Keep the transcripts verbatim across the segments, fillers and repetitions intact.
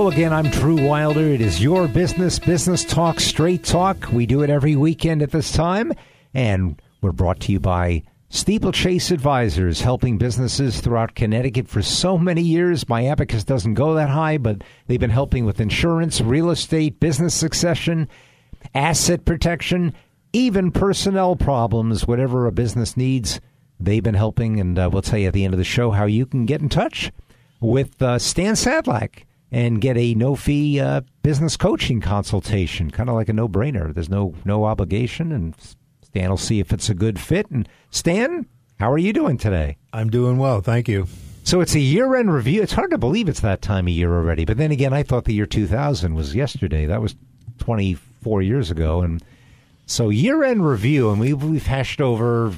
Hello again, I'm Drew Wilder. It is your business, business talk, straight talk. We do it every weekend at this time, and we're brought to you by Steeplechase Advisors, helping businesses throughout Connecticut for so many years. My abacus doesn't go that high, but they've been helping with insurance, real estate, business succession, asset protection, even personnel problems, whatever a business needs. They've been helping, and uh, we'll tell you at the end of the show how you can get in touch with uh, Stan Sadlak and get a no-fee uh, business coaching consultation, kind of like a no-brainer. There's no no obligation, and Stan will see if it's a good fit. And Stan, how are you doing today? I'm doing well, thank you. So it's a year-end review. It's hard to believe it's that time of year already. But then again, I thought the year two thousand was yesterday. That was twenty-four years ago. And so year-end review, and we've, we've hashed over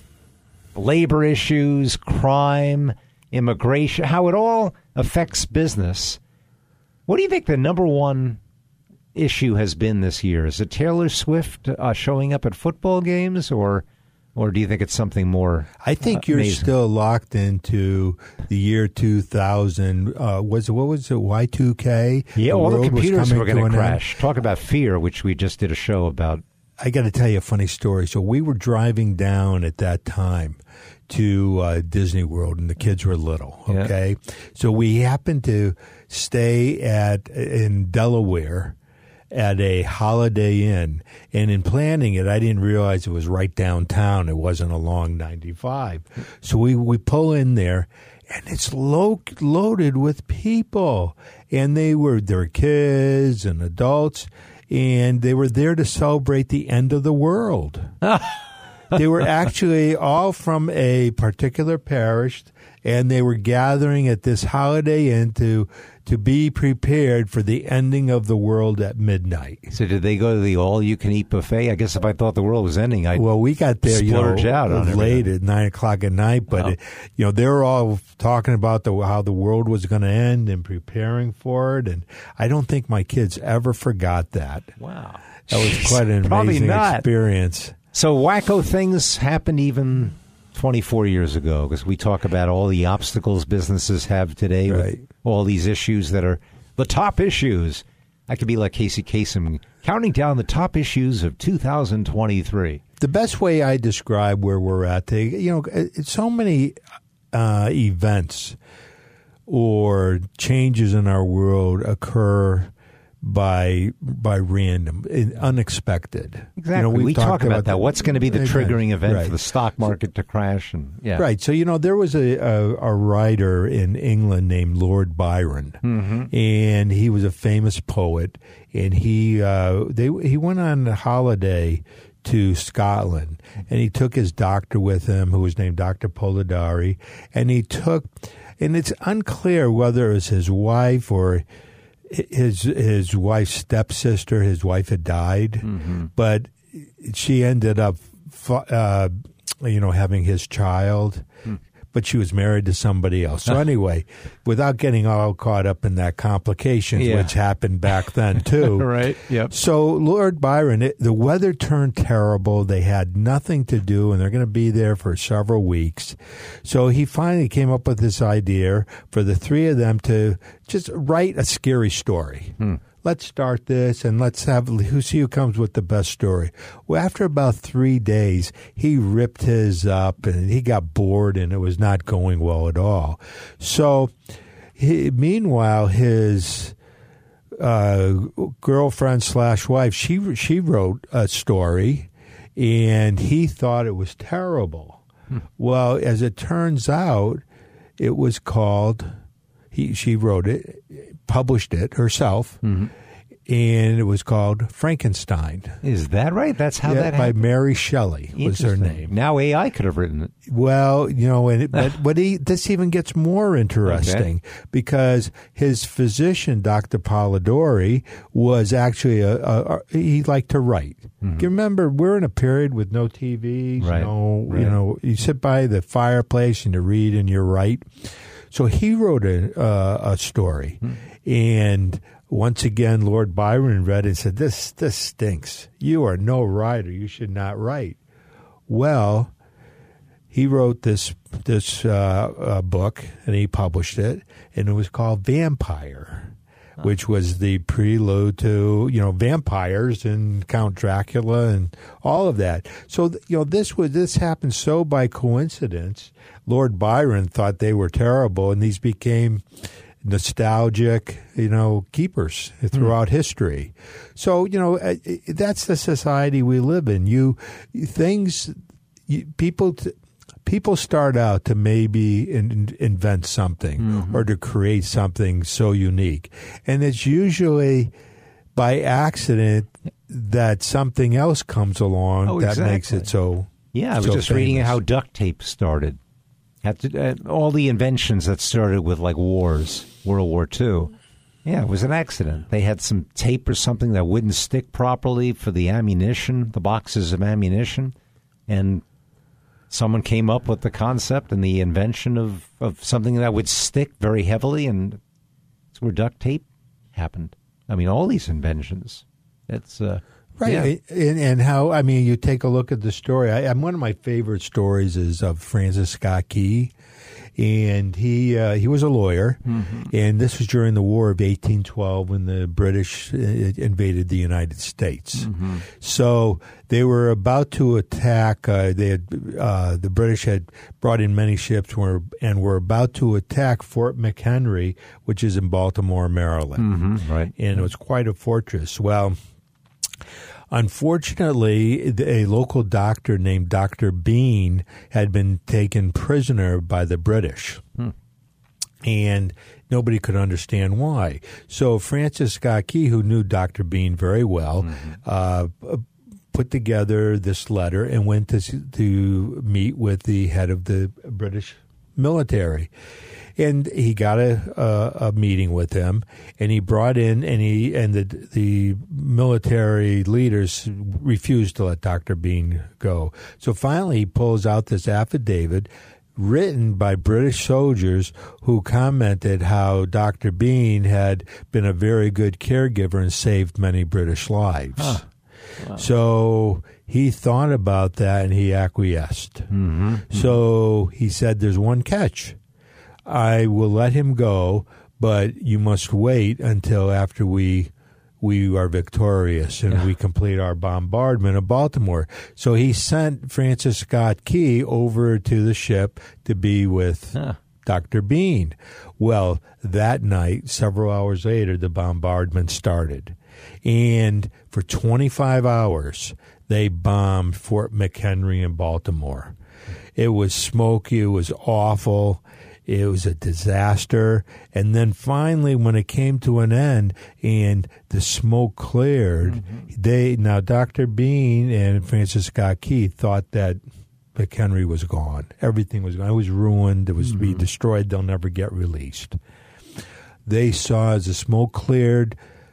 labor issues, crime, immigration, how it all affects business. What do you think the number one issue has been this year? Is it Taylor Swift uh, showing up at football games, or or do you think it's something more I think uh, you're amazing? still locked into the year two thousand. Uh, was it, what was it, Y two K? Yeah, the all the world was computers coming were going to to an crash. end. Talk about fear, which we just did a show about. I got to tell you a funny story. So we were driving down at that time to uh, Disney World, and the kids were little, okay? Yeah. So we happened to stay at in Delaware at a Holiday Inn, and in planning it, I didn't realize it was right downtown. It wasn't along ninety-five. So we, we pull in there, and it's lo- loaded with people, and they were their kids and adults, and they were there to celebrate the end of the world. They were actually all from a particular parish, and they were gathering at this Holiday Inn to to be prepared for the ending of the world at midnight. So did they go to the all-you-can-eat buffet? I guess if I thought the world was ending, I'd well, we got there, you know, out on late everything. at nine o'clock at night. But Oh. it, you know, they were all talking about the how the world was going to end and preparing for it. And I don't think my kids ever forgot that. Wow, That was quite an Probably amazing not. experience. So wacko things happened even twenty-four years ago, because we talk about all the obstacles businesses have today, Right. with all these issues that are the top issues. I could be like Casey Kasem, counting down the top issues of two thousand twenty-three. The best way I describe where we're at, they, you know, it's so many uh, events or changes in our world occur by by random, unexpected. Exactly. You know, we've we talk talked about, about that. the- What's going to be the triggering event right. for the stock market to crash? And yeah, Right. So, you know, there was a, a, a writer in England named Lord Byron, mm-hmm. and he was a famous poet, and he uh, they he went on a holiday to Scotland, and he took his doctor with him, who was named Doctor Polidori, and he took, and it's unclear whether it was his wife or his his wife's stepsister. His wife had died, mm-hmm. but she ended up, uh, you know, having his child. Mm. But she was married to somebody else. So anyway, without getting all caught up in that complications, yeah. which happened back then too. Right. Yep. So Lord Byron, it, the weather turned terrible. They had nothing to do, and they're going to be there for several weeks. So he finally came up with this idea for the three of them to just write a scary story. Hmm. Let's start this, and let's have who see who comes with the best story. Well, after about three days, he ripped his up, and he got bored, and it was not going well at all. So, he, meanwhile, his uh, girlfriend slash wife, she she wrote a story, and he thought it was terrible. Hmm. Well, as it turns out, it was called. He she wrote it. Published it herself, mm-hmm. and it was called Frankenstein. Is that right? That's how yeah, that by happened? Mary Shelley was her name. Now A I could have written it. Well, you know, and it, but, but he, this even gets more interesting okay. because his physician, Doctor Polidori, was actually a, a, a he liked to write. Mm-hmm. You remember, we're in a period with no T Vs, right. no, right. you know, you sit by the fireplace and you read and you write. So he wrote a, uh, a story, hmm. and once again, Lord Byron read it and said, "This this stinks. You are no writer. You should not write." Well, he wrote this this uh, uh, book, and he published it, and it was called Vampire. which was the prelude to, you know, vampires and Count Dracula and all of that. So, you know, this was this happened so by coincidence. Lord Byron thought they were terrible, and these became nostalgic, you know, keepers throughout mm. history. So, you know, that's the society we live in. You things, you, people. T- People start out to maybe in, invent something mm-hmm. or to create something so unique. And it's usually by accident that something else comes along oh, that exactly. makes it so Yeah, I was so just famous. reading how duct tape started. Had to, uh, all the inventions that started with, like, wars, World War Two. Yeah, it was an accident. They had some tape or something that wouldn't stick properly for the ammunition, the boxes of ammunition, and someone came up with the concept and the invention of, of something that would stick very heavily, and that's where duct tape happened. I mean, all these inventions. It's uh, right, yeah. and, and how I mean, you take a look at the story. I, one of my favorite stories is of Francis Scott Key, and he uh, he was a lawyer, mm-hmm. and this was during the War of eighteen twelve when the British invaded the United States. Mm-hmm. So they were about to attack. Uh, they had uh, the British had brought in many ships were, and were about to attack Fort McHenry, which is in Baltimore, Maryland. Mm-hmm. Right, and it was quite a fortress. Well, unfortunately, a local doctor named Doctor Bean had been taken prisoner by the British, hmm. and nobody could understand why. So Francis Scott Key, who knew Doctor Bean very well, mm-hmm. uh, put together this letter and went to to meet with the head of the British military. And he got a, a a meeting with him, and he brought in and he and the the military leaders refused to let Doctor Bean go. So finally, he pulls out this affidavit written by British soldiers who commented how Doctor Bean had been a very good caregiver and saved many British lives. Huh. Wow. So he thought about that and he acquiesced. Mm-hmm. So he said, "There's one catch. I will let him go, but you must wait until after we we are victorious and yeah. we complete our bombardment of Baltimore." So he sent Francis Scott Key over to the ship to be with huh. Doctor Bean. Well, that night, several hours later, the bombardment started. And for twenty-five hours, they bombed Fort McHenry in Baltimore. It was smoky. It was awful. It was a disaster. And then finally, when it came to an end and the smoke cleared, mm-hmm. they now Doctor Bean and Francis Scott Key thought that McHenry was gone. Everything was gone. It was ruined. It was mm-hmm. to be destroyed. They'll never get released. They saw as the smoke cleared,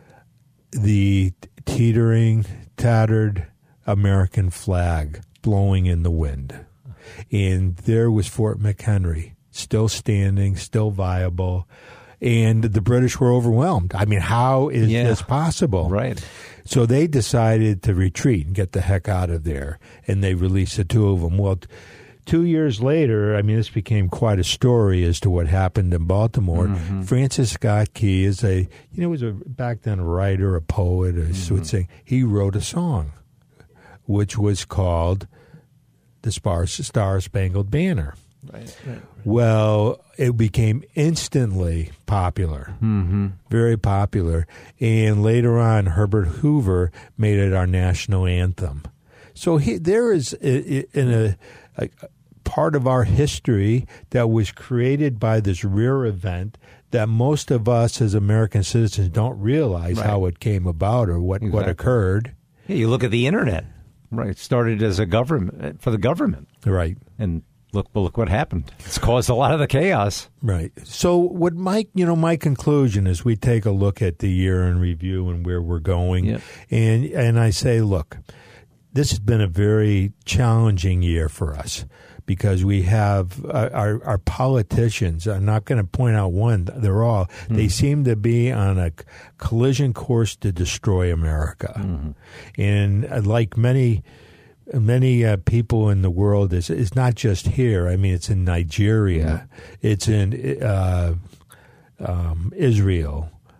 the teetering, tattered American flag blowing in the wind. And there was Fort McHenry, still standing, still viable, and the British were overwhelmed. I mean, how is yeah. this possible? Right. So they decided to retreat and get the heck out of there, and they released the two of them. Well, two years later, I mean, this became quite a story as to what happened in Baltimore. Mm-hmm. Francis Scott Key is a, you know, was a back then a writer, a poet, a mm-hmm. would sing. He wrote a song, which was called "The Star, Star Spangled Banner." Right, right, right. Well, it became instantly popular, mm-hmm. very popular. And later on, Herbert Hoover made it our national anthem. So he, there is a, in a, a part of our history that was created by this rare event that most of us as American citizens don't realize right. how it came about or what, exactly. what occurred. Yeah, you look at the internet. Right, it started as a government for the government. Right. And Look, well, look what happened. It's caused a lot of the chaos. Right. So what my, you know, my conclusion is we take a look at the year in review and where we're going. Yep. And, and I say, look, this has been a very challenging year for us because we have uh, our, our politicians, I'm not going to point out one, they're all, mm-hmm. they seem to be on a collision course to destroy America. Mm-hmm. And uh, like many... Many uh, people in the world, is it's not just here. I mean, it's in Nigeria, yeah. it's in uh, um, Israel, yeah.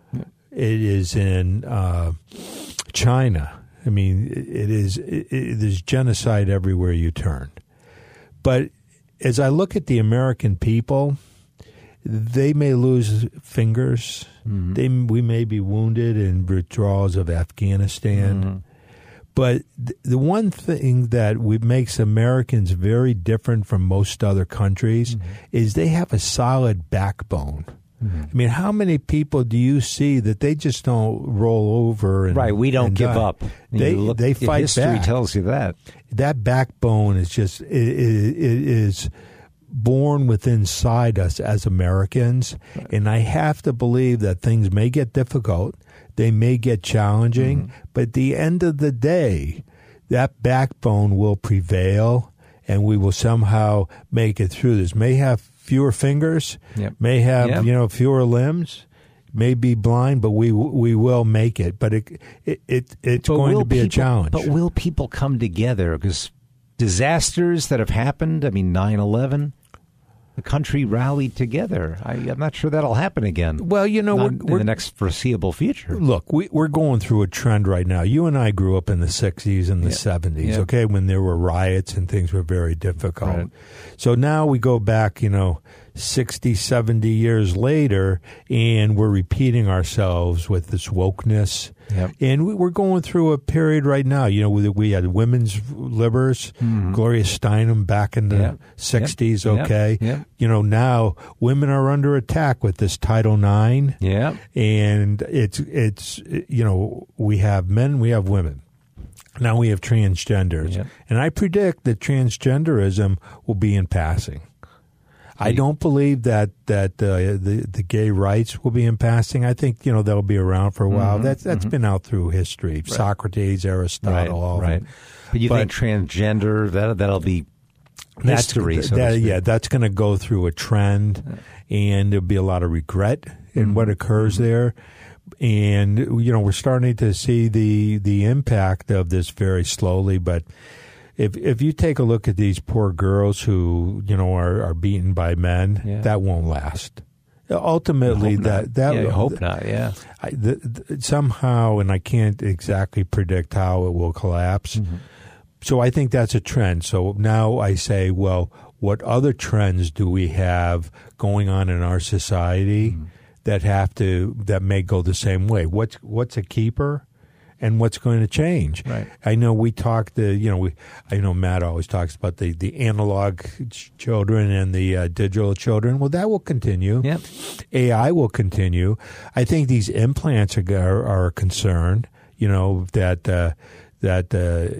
it is in uh, China. I mean, it is it, it, there's genocide everywhere you turn. But as I look at the American people, they may lose fingers. Mm-hmm. They we may be wounded in withdrawals of Afghanistan. Mm-hmm. But th- the one thing that we, makes Americans very different from most other countries mm-hmm. is they have a solid backbone. Mm-hmm. I mean, how many people do you see that they just don't roll over? And, right, we don't give die? up. They look, they fight history back. Tells you that. That backbone is just it, it, it is born within inside us as Americans, right. And I have to believe that things may get difficult. They may get challenging, mm-hmm. but at the end of the day, that backbone will prevail, and we will somehow make it through this. May have fewer fingers, yep. may have yep. you know fewer limbs, may be blind, but we we will make it. But it it, it it's but going to be people, a challenge. But will people come together? Because disasters that have happened, I mean, nine eleven, the country rallied together. I, I'm not sure that'll happen again. Well, you know, not we're, in we're, the next foreseeable future. Look, we, we're going through a trend right now. You and I grew up in the sixties and the yep. seventies, yep. okay, when there were riots and things were very difficult. Right. So now we go back, you know, sixty, seventy years later, and we're repeating ourselves with this wokeness. Yep. And we, we're going through a period right now. You know, we, we had women's livers, mm-hmm. Gloria Steinem back in the yep. sixties, yep. okay? Yep. Yep. You know, now women are under attack with this Title nine. Yeah. And it's, it's you know, we have men, we have women. Now we have transgenders. Yep. And I predict that transgenderism will be in passing. I don't believe that that uh, the the gay rights will be in passing. I think you know they'll be around for a while. Mm-hmm, that's that's mm-hmm. been out through history. Right. Socrates, Aristotle, right, all right. Them. But you but, think transgender that that'll be history? That, so that, yeah, that's going to go through a trend, yeah. and there'll be a lot of regret in mm-hmm. what occurs mm-hmm. there. And you know we're starting to see the the impact of this very slowly, but. If if you take a look at these poor girls who you know are, are beaten by men, yeah. that won't last. Ultimately, that not. that yeah, I hope not. Yeah, I, the, the, somehow, and I can't exactly predict how it will collapse. Mm-hmm. So I think that's a trend. So now I say, well, what other trends do we have going on in our society mm-hmm. that have to that may go the same way? What's what's a keeper? And what's going to change? Right. I know we talk the you know we I know Matt always talks about the, the analog ch- children and the uh, digital children. Well, that will continue. Yep. A I will continue. I think these implants are are, are a concern. You know that uh, that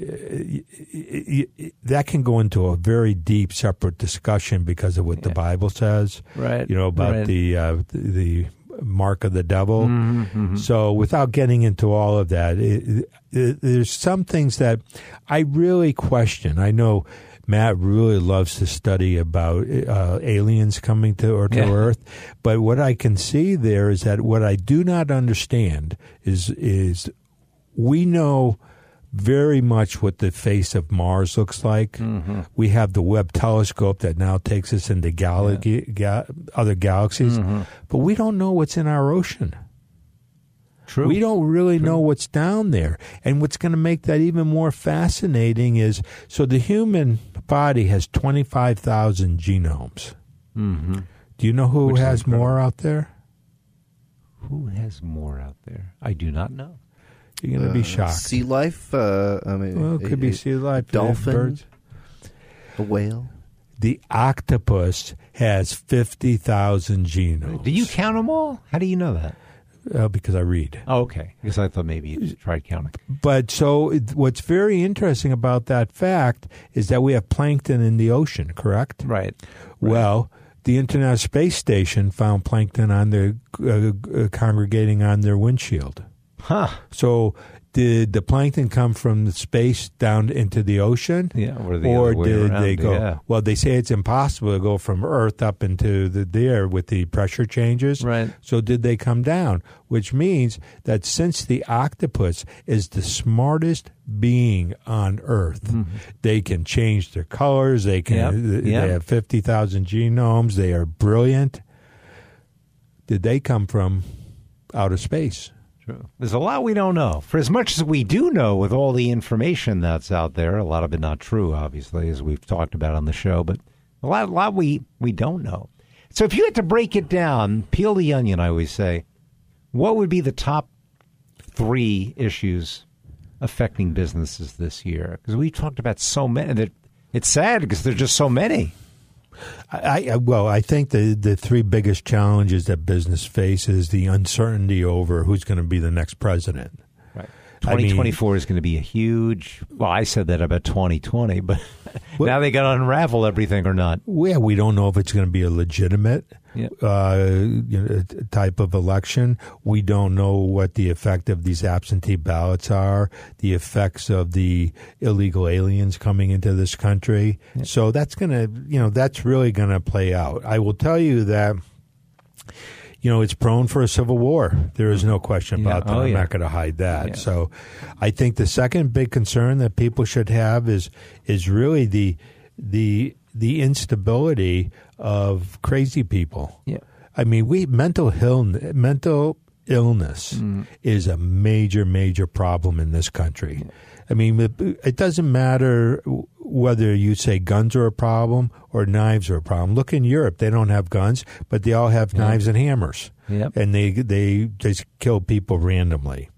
uh, that can go into a very deep separate discussion because of what yeah. the Bible says. Right. You know about right. the uh, the. the mark of the devil. Mm-hmm, mm-hmm. So without getting into all of that, it, it, there's some things that I really question. I know Matt really loves to study about uh, aliens coming to, or to yeah. Earth, but what I can see there is that what I do not understand is is we know very much what the face of Mars looks like. Mm-hmm. We have the Webb telescope that now takes us into gal- yeah. ga- other galaxies, mm-hmm. but we don't know what's in our ocean. True. We don't really True. know what's down there. And what's going to make that even more fascinating is, so the human body has twenty-five thousand genomes. Mm-hmm. Do you know who Which has more out there? Who has more out there? I do not know. You're going to uh, be shocked. Sea life? Uh, I mean, well, it could a, be sea life. Dolphin? Birds. A whale? The octopus has fifty thousand genomes. Do you count them all? How do you know that? Uh, because I read. Oh, okay. Because I thought maybe you tried counting. But so it, what's very interesting about that fact is that we have plankton in the ocean, correct? Right. Well, right. the International Space Station found plankton on their uh, uh, congregating on their windshield. Huh. So did the plankton come from the space down into the ocean? Yeah, or, the or other way did around, they go? Yeah. Well, they say it's impossible to go from Earth up into the, the air with the pressure changes. Right. So did they come down? Which means that since the octopus is the smartest being on Earth, mm-hmm. they can change their colors. They can. Yep. They Yep. have fifty thousand genomes. They are brilliant. Did they come from outer space? True. There's a lot we don't know. For as much as we do know with all the information that's out there, a lot of it not true, obviously, as we've talked about on the show, but a lot, a lot we, we don't know. So if you had to break it down, peel the onion, I always say, what would be the top three issues affecting businesses this year? Because we talked about so many that it's sad because there's just so many. I, I well, I think the the three biggest challenges that business faces the uncertainty over who's going to be the next president. Right. twenty twenty-four I mean, is going to be a huge. Well, I said that about twenty twenty, but well, now they got to unravel everything or not. Yeah, we don't know if it's going to be a legitimate yep. uh, you know, type of election. We don't know what the effect of these absentee ballots are, the effects of the illegal aliens coming into this country. Yep. So that's going to, you know, that's really going to play out. I will tell you that. You know, it's prone for a civil war. There is no question about yeah. that. Oh, I'm yeah. not going to hide that. Yeah. So I think the second big concern that people should have is is really the the the instability of crazy people. Yeah. I mean, we mental ill, mental illness mm. is a major, major problem in this country. Yeah. I mean, it, it doesn't matter whether you say guns are a problem or knives are a problem. Look in Europe; they don't have guns, but they all have yep. knives and hammers, yep. and they they just kill people randomly.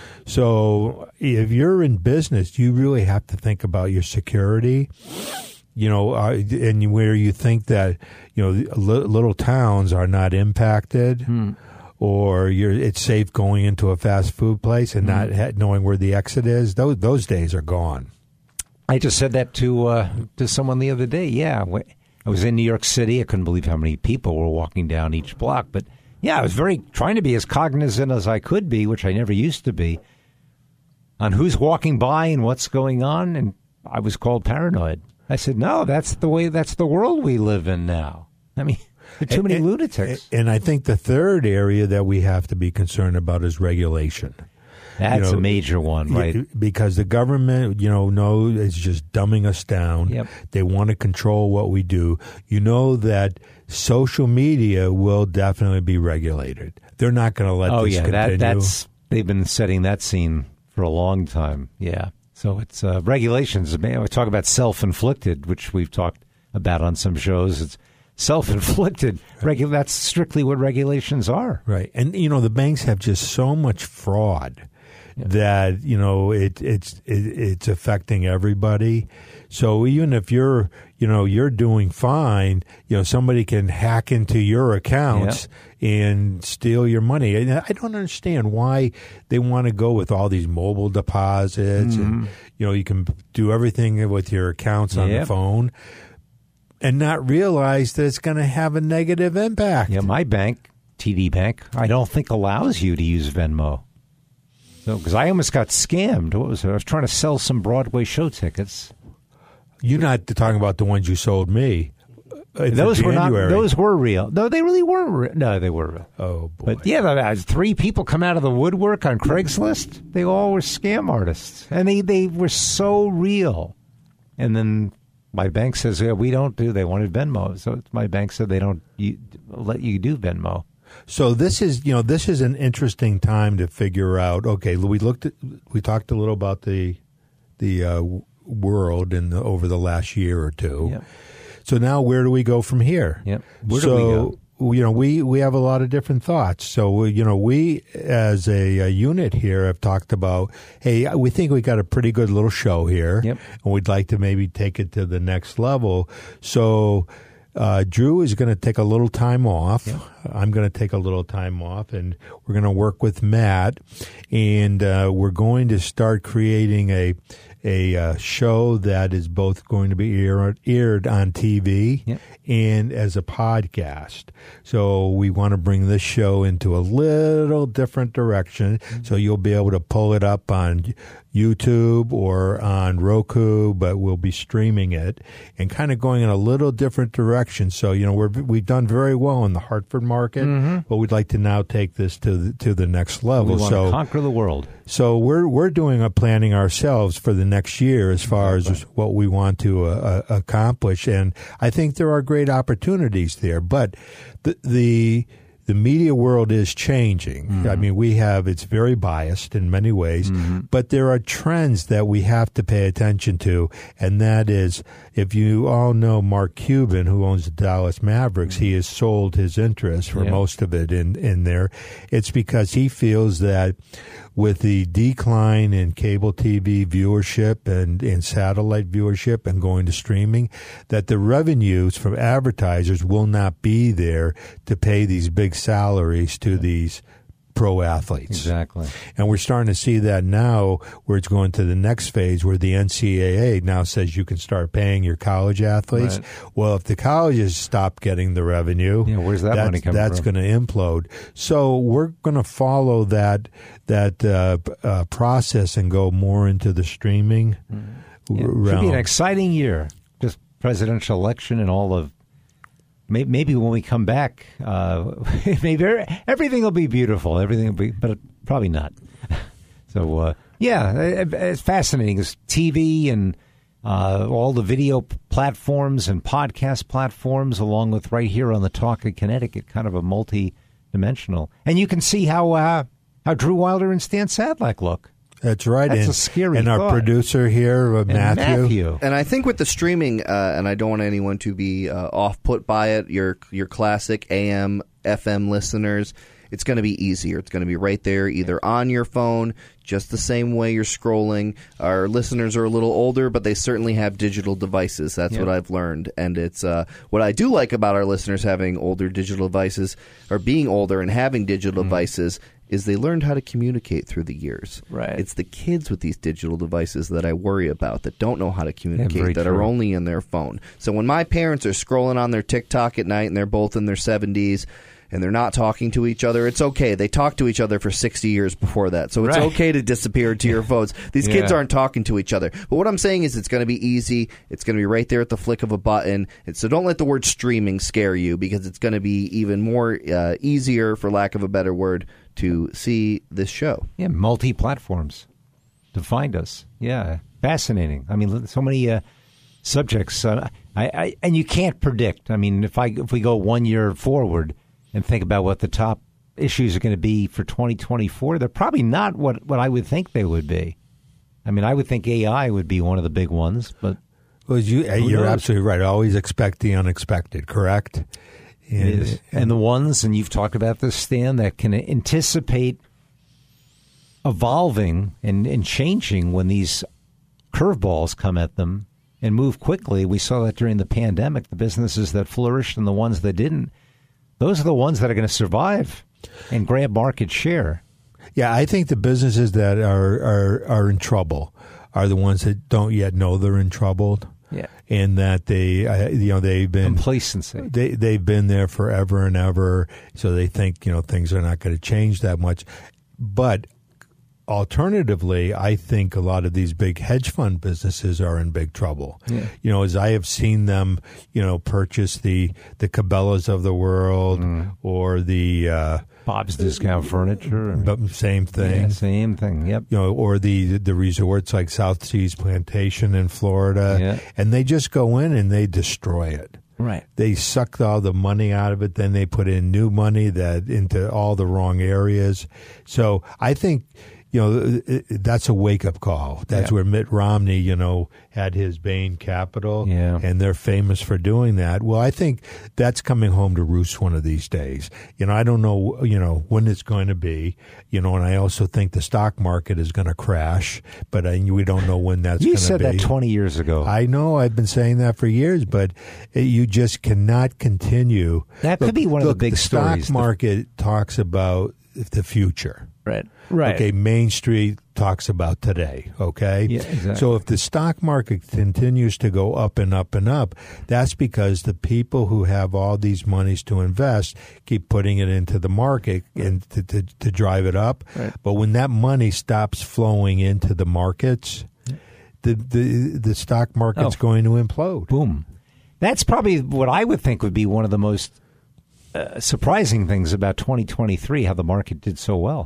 So, if you're in business, you really have to think about your security. You know, uh, and where you think that you know little towns are not impacted. Hmm. Or you're, it's safe going into a fast food place and not ha- knowing where the exit is. Those those days are gone. I just said that to uh, to someone the other day. Yeah, I was in New York City. I couldn't believe how many people were walking down each block. But yeah, I was very trying to be as cognizant as I could be, which I never used to be, on who's walking by and what's going on. And I was called paranoid. I said, no, that's the way. That's the world we live in now. I mean. There are too many and, lunatics. And I think the third area that we have to be concerned about is regulation. That's you know, a major one, right? Because the government, you know, knows is just dumbing us down. Yep. They want to control what we do. You know that social media will definitely be regulated. They're not going to let oh, this yeah, continue. That, that's they've been setting that scene for a long time. Yeah. So it's uh, regulations. We talk about self-inflicted, which we've talked about on some shows. It's self-inflicted. Regu- that's strictly what regulations are. Right. And, you know, the banks have just so much fraud yeah. that, you know, it, it's it, it's affecting everybody. So even if you're, you know, you're doing fine, you know, somebody can hack into your accounts yeah. and steal your money. And I don't understand why they want to go with all these mobile deposits mm-hmm. and, you know, you can do everything with your accounts on yep. the phone. And not realize that it's going to have a negative impact. Yeah, my bank, T D Bank, I don't think allows you to use Venmo. So, because I almost got scammed. What was it? I was trying to sell some Broadway show tickets. You're not talking about the ones you sold me. Those were not. Those were real. No, they really weren't. Re- no, they were real. Oh boy! But yeah, three people come out of the woodwork on Craigslist. They all were scam artists, and they they were so real. And then. My bank says, yeah, we don't do, they wanted Venmo. So my bank said they don't you, let you do Venmo. So this is, you know, this is an interesting time to figure out, okay, we looked at, we talked a little about the, the uh, world in the, over the last year or two. Yep. So now where do we go from here? Yep. Where so, do we go? You know, we, we have a lot of different thoughts. So, you know, we as a, a unit here have talked about, hey, we think we got a pretty good little show here. Yep. And we'd like to maybe take it to the next level. So uh, Drew is going to take a little time off. Yep. I'm going to take a little time off, and we're going to work with Matt. And uh, we're going to start creating a a uh, show that is both going to be aired, aired on T V yep. and as a podcast. So we want to bring this show into a little different direction. Mm-hmm. So you'll be able to pull it up on YouTube or on Roku, but we'll be streaming it and kind of going in a little different direction. So, you know, we're, we've done very well in the Hartford market, mm-hmm. but we'd like to now take this to the, to the next level. We want so, to conquer the world. So we're we're doing a planning ourselves for the next year as far exactly. as what we want to uh, uh, accomplish, and I think there are great opportunities there. But the the the media world is changing. Mm-hmm. I mean, we have, it's very biased in many ways, mm-hmm. but there are trends that we have to pay attention to. And that is, if you all know Mark Cuban, who owns the Dallas Mavericks, mm-hmm. he has sold his interest for yeah. most of it in, in there. It's because he feels that with the decline in cable T V viewership and in satellite viewership and going to streaming, that the revenues from advertisers will not be there to pay these big salaries to these pro athletes. Exactly. And we're starting to see that now where it's going to the next phase where the N C double A now says you can start paying your college athletes. Right. Well, if the colleges stop getting the revenue, yeah, where's that money coming that's from? going to implode. So we're going to follow that that uh, uh, process and go more into the streaming mm. yeah, realm. It should be an exciting year. Just presidential election and all of Maybe when we come back, uh, maybe everything will be beautiful. Everything will be, but probably not. So, uh, yeah, it's fascinating. It's T V and uh, all the video platforms and podcast platforms, along with right here on the Talk of Connecticut, kind of a multi-dimensional. And you can see how uh, how Drew Wilder and Stan Sadlak look. That's right. That's and, a scary And our thought. producer here, uh, and Matthew. Matthew. And I think with the streaming, uh, and I don't want anyone to be uh, off-put by it, your your classic A M, F M listeners, it's going to be easier. It's going to be right there, either on your phone, just the same way you're scrolling. Our listeners are a little older, but they certainly have digital devices. That's yep. what I've learned. And it's uh, what I do like about our listeners having older digital devices, or being older and having digital mm. devices, is they learned how to communicate through the years. Right. It's the kids with these digital devices that I worry about, that don't know how to communicate, yeah, that true. are only in their phone. So when my parents are scrolling on their TikTok at night and they're both in their seventies and they're not talking to each other, it's okay. They talked to each other for sixty years before that. So it's right. okay to disappear to your phones. These yeah. kids aren't talking to each other. But what I'm saying is it's going to be easy. It's going to be right there at the flick of a button. And so don't let the word streaming scare you, because it's going to be even more uh, easier, for lack of a better word, to see this show. Yeah, multi-platforms to find us. Yeah, fascinating. I mean, so many uh, subjects. Uh, I, I and you can't predict. I mean, if I if we go one year forward and think about what the top issues are going to be for twenty twenty-four, they're probably not what, what I would think they would be. I mean, I would think A I would be one of the big ones, but well, you, you're knows? absolutely right. Always expect the unexpected, correct? And, it is. And the ones, and you've talked about this, Stan, that can anticipate evolving and, and changing when these curveballs come at them and move quickly. We saw that during the pandemic. The businesses that flourished and the ones that didn't, those are the ones that are going to survive and grab market share. Yeah, I think the businesses that are, are, are in trouble are the ones that don't yet know they're in trouble. Yeah, and that they, uh, you know, they've been complacency. They they've been there forever and ever, so they think, you know, things are not going to change that much. But alternatively, I think a lot of these big hedge fund businesses are in big trouble. Yeah. You know, as I have seen them, you know, purchase the the Cabela's of the world mm. or the uh, Bob's Discount Furniture. But same thing. Yeah, same thing, yep. You know, or the the resorts like South Seas Plantation in Florida. Yeah. And they just go in and they destroy it. Right. They suck all the money out of it. Then they put in new money that into all the wrong areas. So I think, you know, that's a wake-up call. That's yeah. where Mitt Romney, you know, had his Bain Capital, yeah. and they're famous for doing that. Well, I think that's coming home to roost one of these days. You know, I don't know, you know, when it's going to be, you know, and I also think the stock market is going to crash, but I, we don't know when that's going to be. You said that twenty years ago. I know. I've been saying that for years, but it, you just cannot continue. That could look, be one of look, the big the stories. The stock market talks about the future. Right. Right. Okay, Main Street talks about today, okay? Yeah, exactly. So if the stock market continues to go up and up and up, that's because the people who have all these monies to invest keep putting it into the market and to, to, to drive it up. Right. But when that money stops flowing into the markets, the the, the stock market's oh. going to implode. Boom. That's probably what I would think would be one of the most uh, surprising things about twenty twenty-three, how the market did so well.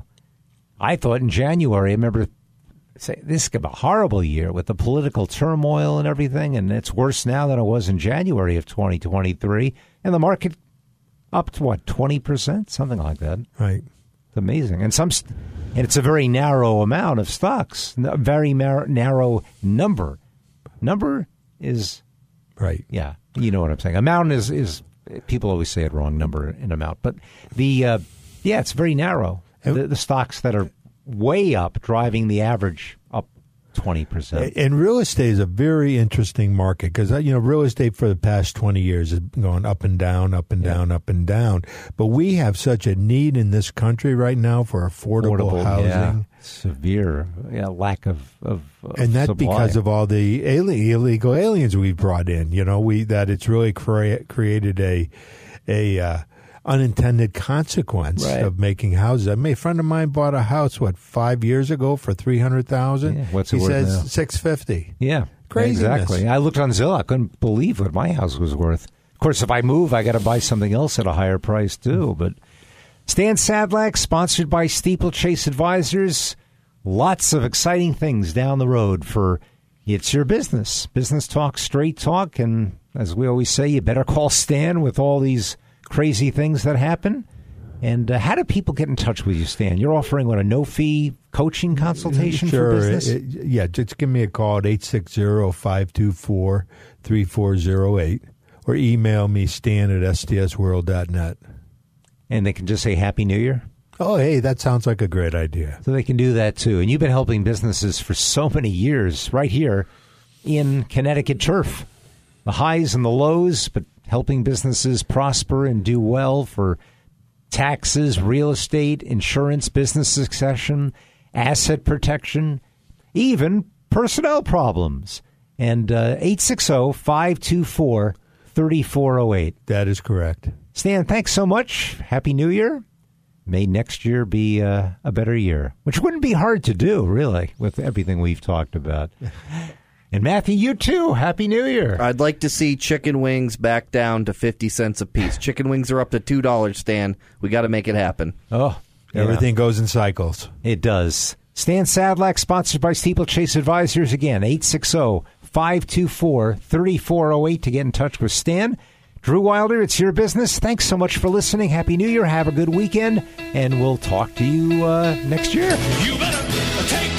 I thought in January, I remember saying, this is going to be a horrible year with the political turmoil and everything, and it's worse now than it was in January of twenty twenty-three. And the market up to what, twenty percent, something like that. Right. It's amazing, and some, and it's a very narrow amount of stocks, a very mar- narrow number. Number is right. Yeah, you know what I'm saying. Amount is is people always say it wrong, number and amount, but the uh, yeah, it's very narrow. The, the stocks that are way up, driving the average up twenty percent. And real estate is a very interesting market because, you know, real estate for the past twenty years has gone up and down, up and yeah. down, up and down. But we have such a need in this country right now for affordable, affordable housing. Yeah. Severe yeah, lack of, of, of and that's supply. Because of all the alien, illegal aliens we've brought in. You know, we that it's really crea- created a a uh, unintended consequence right. of making houses. I mean, a friend of mine bought a house what five years ago for three hundred thousand. Yeah, what's it he worth says now? six fifty. Yeah, craziness. Exactly. I looked on Zillow. I couldn't believe what my house was worth. Of course, if I move, I got to buy something else at a higher price too. But Stan Sadlak, sponsored by Steeplechase Advisors. Lots of exciting things down the road for It's Your Business. Business talk, straight talk. And as we always say, you better call Stan with all these crazy things that happen. And uh, how do people get in touch with you, Stan? You're offering, what, a no-fee coaching consultation sure. for business? It, yeah, just give me a call at eight six zero, five two four, three four zero eight or email me, stan at s t s world dot net. And they can just say Happy New Year? Oh, hey, that sounds like a great idea. So they can do that, too. And you've been helping businesses for so many years right here in Connecticut turf. The highs and the lows, but helping businesses prosper and do well for taxes, real estate, insurance, business succession, asset protection, even personnel problems. And uh, eight six zero, five two four, three four zero eight. That is correct. Stan, thanks so much. Happy New Year. May next year be uh, a better year, which wouldn't be hard to do, really, with everything we've talked about. And Matthew, you too. Happy New Year. I'd like to see chicken wings back down to fifty cents a piece. Chicken wings are up to two dollars, Stan. We got to make it happen. Oh, yeah. Everything goes in cycles. It does. Stan Sadlak, sponsored by Steeplechase Advisors. Again, eight six zero, five two four, three four zero eight to get in touch with Stan. Drew Wilder, It's Your Business. Thanks so much for listening. Happy New Year. Have a good weekend. And we'll talk to you uh, next year. You better take